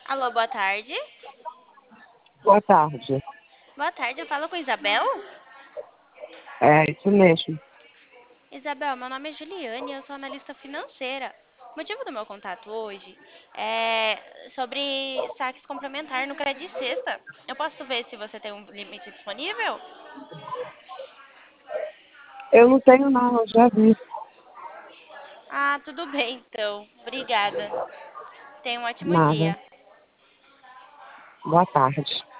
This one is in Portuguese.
Alô, boa tarde. Boa tarde. Boa tarde, eu falo com Isabel? É isso mesmo. Isabel, meu nome é Juliane, eu sou analista financeira. O motivo do meu contato hoje é sobre saques complementar no Credit Sexta. Eu posso ver se você tem um limite disponível? Eu não tenho não, eu já vi. Ah, tudo bem então. Obrigada. Tenha um ótimo Nada. dia. Boa tarde.